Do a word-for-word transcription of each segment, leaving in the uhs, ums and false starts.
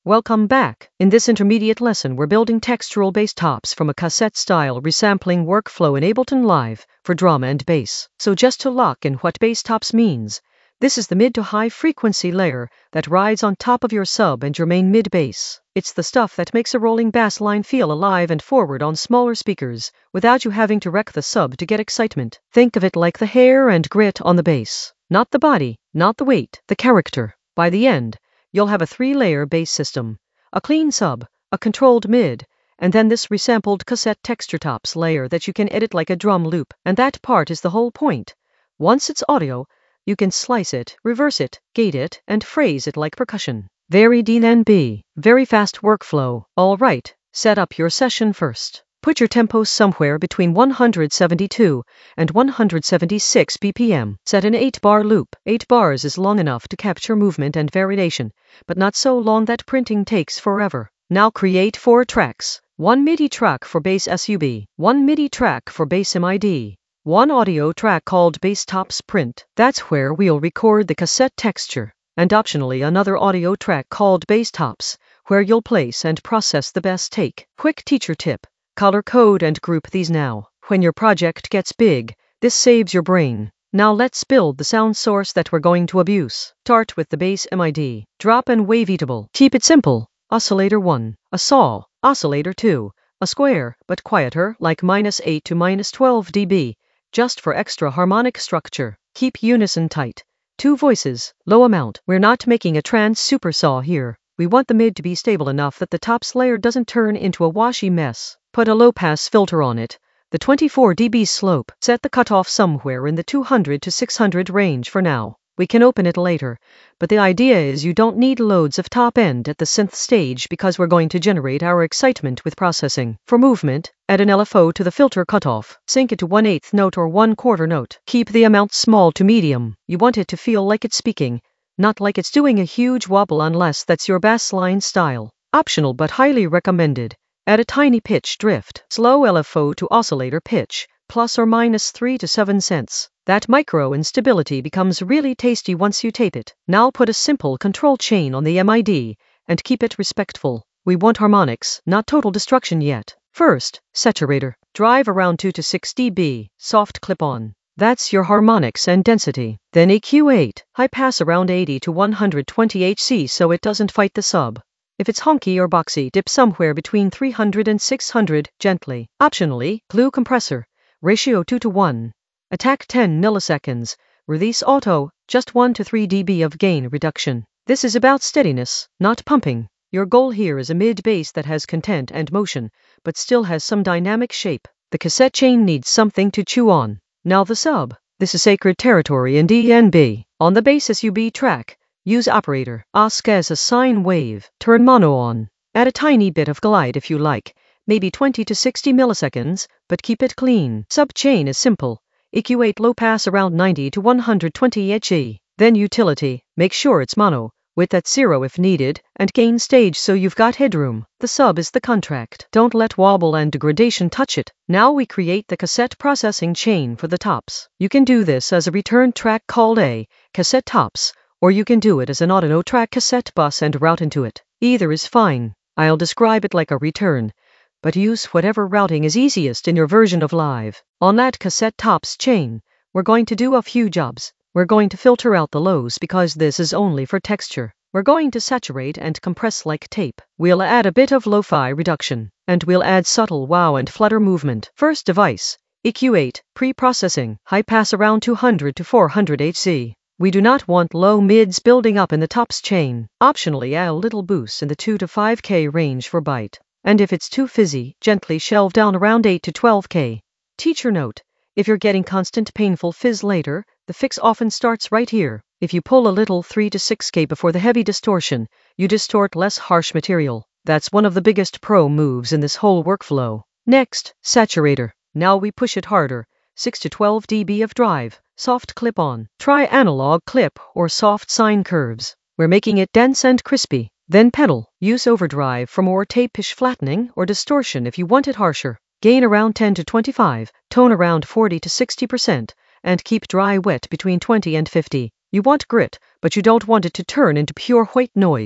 Welcome back. In this intermediate lesson, we're building textural bass tops from a cassette-style resampling workflow in Ableton Live for drama and bass. So just to lock in what bass tops means, this is the mid to high frequency layer that rides on top of your sub and your main mid bass. It's the stuff that makes a rolling bass line feel alive and forward on smaller speakers without you having to wreck the sub to get excitement. Think of it like the hair and grit on the bass. Not the body, not the weight, the character. By the end, you'll have a three-layer bass system, a clean sub, a controlled mid, and then this resampled cassette texture tops layer that you can edit like a drum loop. And that part is the whole point. Once it's audio, you can slice it, reverse it, gate it, and phrase it like percussion. Very D N B, very fast workflow. All right, set up your session first. Put your tempo somewhere between one hundred seventy-two and one hundred seventy-six B P M. Set an eight bar loop. eight bars is long enough to capture movement and variation, but not so long that printing takes forever. Now create four tracks. One MIDI track for bass sub, one MIDI track for bass mid, one audio track called bass tops print. That's where we'll record the cassette texture, and optionally another audio track called bass tops, where you'll place and process the bass take. Quick teacher tip. Color code and group these now. When your project gets big, this saves your brain. Now let's build the sound source that we're going to abuse. Start with the bass mid. Drop and waveatable. Keep it simple. Oscillator one, a saw. Oscillator two, a square, but quieter, like minus eight to minus twelve dB, just for extra harmonic structure. Keep unison tight. Two voices, low amount. We're not making a trans super saw here. We want the mid to be stable enough that the tops layer doesn't turn into a washy mess. Put a low-pass filter on it, the twenty-four decibel slope. Set the cutoff somewhere in the two hundred to six hundred range for now. We can open it later, but the idea is you don't need loads of top end at the synth stage because we're going to generate our excitement with processing. For movement, add an L F O to the filter cutoff. Sync it to one eighth note or one quarter note. Keep the amount small to medium. You want it to feel like it's speaking, not like it's doing a huge wobble unless that's your bass line style. Optional but highly recommended. Add a tiny pitch drift. Slow L F O to oscillator pitch, plus or minus three to seven cents. That micro instability becomes really tasty once you tape it. Now put a simple control chain on the mid, and keep it respectful. We want harmonics, not total destruction yet. First, saturator. Drive around two to six decibels, soft clip-on. That's your harmonics and density. Then E Q eight, high pass around eighty to one hundred twenty hertz so it doesn't fight the sub. If it's honky or boxy, dip somewhere between three hundred and six hundred, gently. Optionally, glue compressor. Ratio two to one. Attack ten milliseconds. Release auto, just one to three decibels of gain reduction. This is about steadiness, not pumping. Your goal here is a mid-bass that has content and motion, but still has some dynamic shape. The cassette chain needs something to chew on. Now the sub. This is sacred territory in D N B. On the bass sub track, use operator. Ask as a sine wave. Turn mono on. Add a tiny bit of glide if you like, maybe twenty to sixty milliseconds, but keep it clean. Sub chain is simple. E Q eight low pass around ninety to one hundred twenty hertz. Then utility. Make sure it's mono, width at zero if needed, and gain stage so you've got headroom. The sub is the contract. Don't let wobble and degradation touch it. Now we create the cassette processing chain for the tops. You can do this as a return track called a cassette tops, or you can do it as an audio track cassette bus and route into it. Either is fine. I'll describe it like a return, but use whatever routing is easiest in your version of Live. On that cassette tops chain, we're going to do a few jobs. We're going to filter out the lows because this is only for texture. We're going to saturate and compress like tape. We'll add a bit of lo-fi reduction, and we'll add subtle wow and flutter movement. First device, E Q eight, pre-processing, high pass around two hundred to four hundred hertz. We do not want low mids building up in the tops chain. Optionally add a little boost in the two to five K range for bite. And if it's too fizzy, gently shelve down around eight to twelve K. Teacher note, if you're getting constant painful fizz later, the fix often starts right here. If you pull a little three to six K before the heavy distortion, you distort less harsh material. That's one of the biggest pro moves in this whole workflow. Next, saturator. Now we push it harder. six to twelve decibels of drive. Soft clip-on. Try analog clip or soft sine curves. We're making it dense and crispy. Then pedal. Use overdrive for more tape-ish flattening or distortion if you want it harsher. Gain around ten to twenty-five, tone around forty to sixty percent, and keep dry wet between twenty and fifty. You want grit, but you don't want it to turn into pure white noise.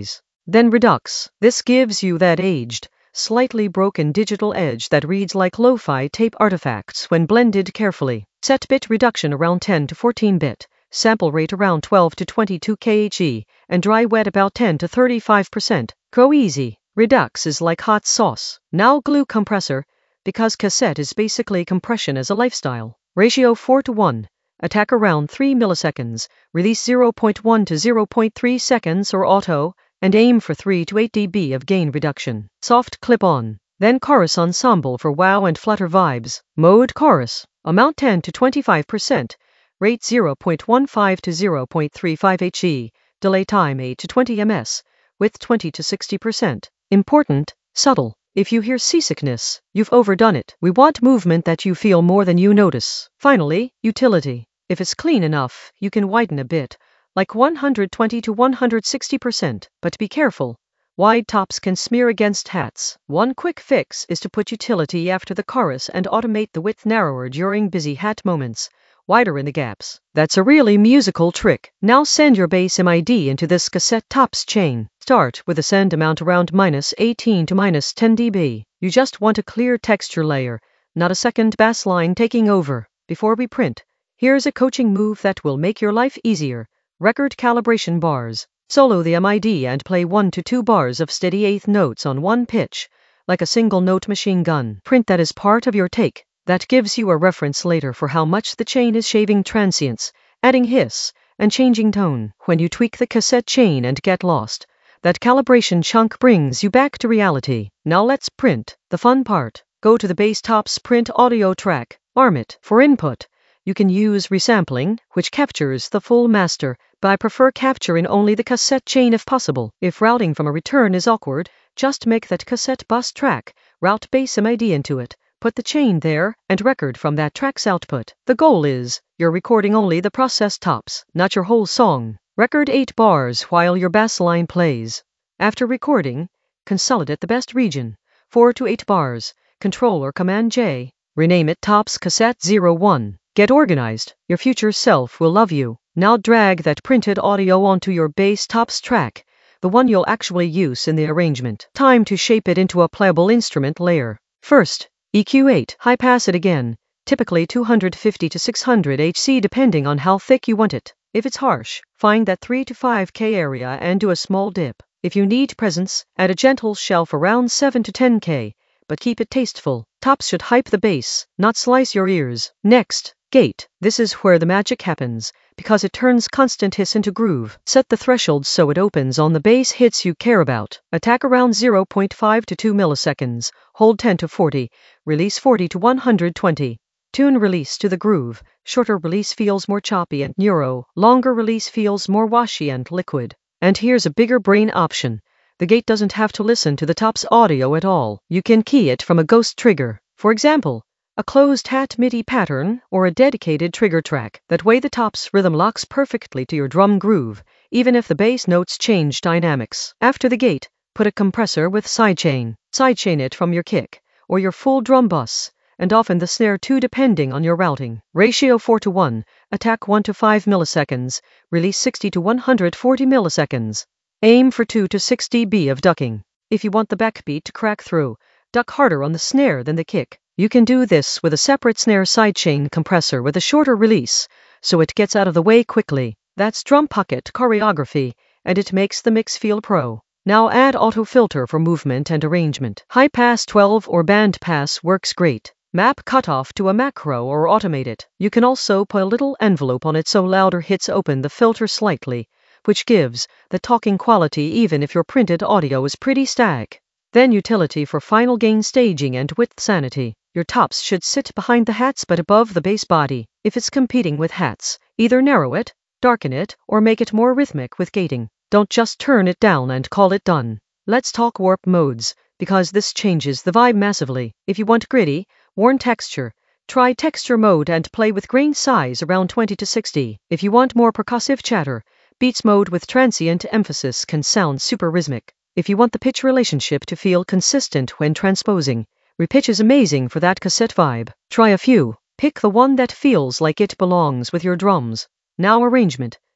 Then Redux. This gives you that aged, slightly broken digital edge that reads like lo-fi tape artifacts when blended carefully. Set bit reduction around ten to fourteen bit, sample rate around twelve to twenty-two kilohertz, and dry wet about ten to thirty-five percent. Go easy. Redux is like hot sauce. Now glue compressor, because cassette is basically compression as a lifestyle. Ratio four to one. Attack around three milliseconds, release zero point one to zero point three seconds or auto, and aim for three to eight decibels of gain reduction. Soft clip-on. Then chorus ensemble for wow and flutter vibes. Mode chorus. Amount ten to twenty-five percent. Rate zero point one five to zero point three five hertz. Delay time eight to twenty milliseconds. Width twenty to sixty percent. Important, subtle. If you hear seasickness, you've overdone it. We want movement that you feel more than you notice. Finally, utility. If it's clean enough, you can widen a bit, like one hundred twenty to one hundred sixty percent, but be careful. Wide tops can smear against hats. One quick fix is to put utility after the chorus and automate the width narrower during busy hat moments, wider in the gaps. That's a really musical trick. Now send your bass M I D into this cassette tops chain. Start with a send amount around minus eighteen to minus ten decibels. You just want a clear texture layer, not a second bass line taking over. Before we print, here's a coaching move that will make your life easier. Record calibration bars. Solo the M I D and play one to two bars of steady eighth notes on one pitch, like a single note machine gun. Print that as part of your take. That gives you a reference later for how much the chain is shaving transients, adding hiss, and changing tone. When you tweak the cassette chain and get lost, that calibration chunk brings you back to reality. Now let's print. The fun part. Go to the Bass Tops Print audio track. Arm it. For input, you can use resampling, which captures the full master, but I prefer capturing only the cassette chain if possible. If routing from a return is awkward, just make that cassette bus track, route bass M I D into it, put the chain there, and record from that track's output. The goal is, you're recording only the processed tops, not your whole song. Record eight bars while your bass line plays. After recording, consolidate the best region, four to eight bars, Control or Command J, rename it Tops Cassette zero one. Get organized, your future self will love you. Now drag that printed audio onto your bass tops track, the one you'll actually use in the arrangement. Time to shape it into a playable instrument layer. First, E Q eight. High pass it again, typically two hundred fifty to six hundred hertz depending on how thick you want it. If it's harsh, find that three to five K area and do a small dip. If you need presence, add a gentle shelf around seven to ten K, but keep it tasteful. Tops should hype the bass, not slice your ears. Next, gate. This is where the magic happens, because it turns constant hiss into groove. Set the threshold so it opens on the bass hits you care about. Attack around zero point five to two milliseconds, hold ten to forty, release forty to one hundred twenty. Tune release to the groove. Shorter release feels more choppy and neuro, longer release feels more washy and liquid. And here's a bigger brain option. The gate doesn't have to listen to the tops audio at all. You can key it from a ghost trigger. For example, a closed hat MIDI pattern or a dedicated trigger track. That way the tops rhythm locks perfectly to your drum groove, even if the bass notes change dynamics. After the gate, put a compressor with sidechain. Sidechain it from your kick, or your full drum bus, and often the snare too depending on your routing. Ratio four to one, attack one to five milliseconds, release sixty to one hundred forty milliseconds. Aim for two to six decibels of ducking. If you want the backbeat to crack through, duck harder on the snare than the kick. You can do this with a separate snare sidechain compressor with a shorter release, so it gets out of the way quickly. That's drum pocket choreography, and it makes the mix feel pro. Now add auto filter for movement and arrangement. High pass twelve or band pass works great. Map cutoff to a macro or automate it. You can also put a little envelope on it so louder hits open the filter slightly, which gives the talking quality even if your printed audio is pretty static. Then utility for final gain staging and width sanity. Your tops should sit behind the hats but above the bass body. If it's competing with hats, either narrow it, darken it, or make it more rhythmic with gating. Don't just turn it down and call it done. Let's talk warp modes, because this changes the vibe massively. If you want gritty, worn texture, try texture mode and play with grain size around twenty to sixty. If you want more percussive chatter, beats mode with transient emphasis can sound super rhythmic. If you want the pitch relationship to feel consistent when transposing, repitch is amazing for that cassette vibe. Try a few. Pick the one that feels like it belongs with your drums. Now arrangement.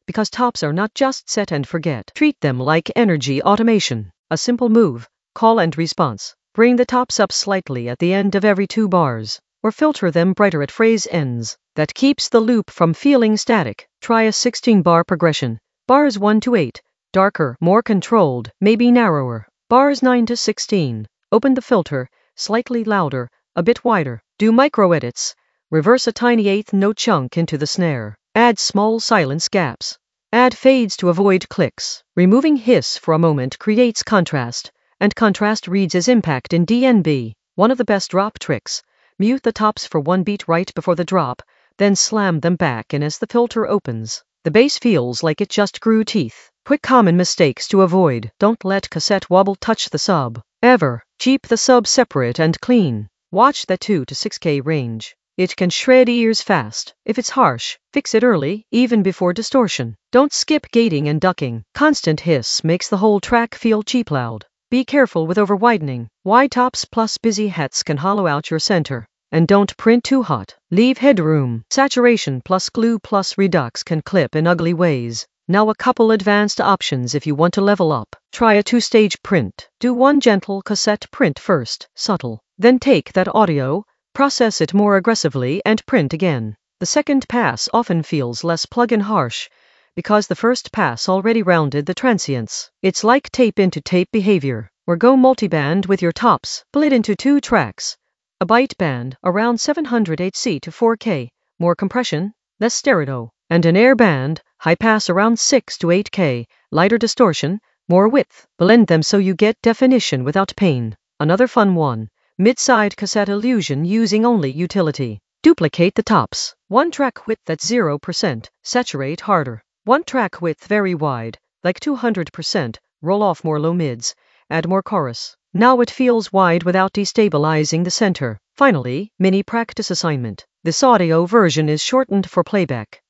because tops are not just set and forget. Treat them like energy automation. A simple move, call and response. Bring the tops up slightly at the end of every two bars, or filter them brighter at phrase ends. That keeps the loop from feeling static. Try a sixteen bar progression. Bars one to eight, darker, more controlled, maybe narrower. Bars nine to sixteen, open the filter, slightly louder, a bit wider. Do micro edits. Reverse a tiny eighth note chunk into the snare. Add small silence gaps. Add fades to avoid clicks. Removing hiss for a moment creates contrast, and contrast reads as impact in D N B. One of the best drop tricks. Mute the tops for one beat right before the drop, then slam them back in as the filter opens. The bass feels like it just grew teeth. Quick common mistakes to avoid. Don't let cassette wobble touch the sub. Ever. Keep the sub separate and clean. Watch the two to six K range. It can shred ears fast. If it's harsh, fix it early, even before distortion. Don't skip gating and ducking. Constant hiss makes the whole track feel cheap loud. Be careful with over-widening. Wide tops plus busy hats can hollow out your center. And don't print too hot. Leave headroom. Saturation plus glue plus redux can clip in ugly ways. Now a couple advanced options if you want to level up. Try a two-stage print. Do one gentle cassette print first, subtle. Then take that audio, process it more aggressively and print again. The second pass often feels less plug-in harsh because the first pass already rounded the transients. It's like tape into tape behavior. Or go multiband with your tops. Split into two tracks. A byte band around seven hundred H Z to four K, more compression, less stereo. And an air band, high pass around six to eight K, lighter distortion, more width. Blend them so you get definition without pain. Another fun one. Mid-side cassette illusion using only utility. Duplicate the tops. One track width at zero percent, saturate harder. One track width very wide, like two hundred percent, roll off more low mids, add more chorus. Now it feels wide without destabilizing the center. Finally, mini practice assignment. This audio version is shortened for playback.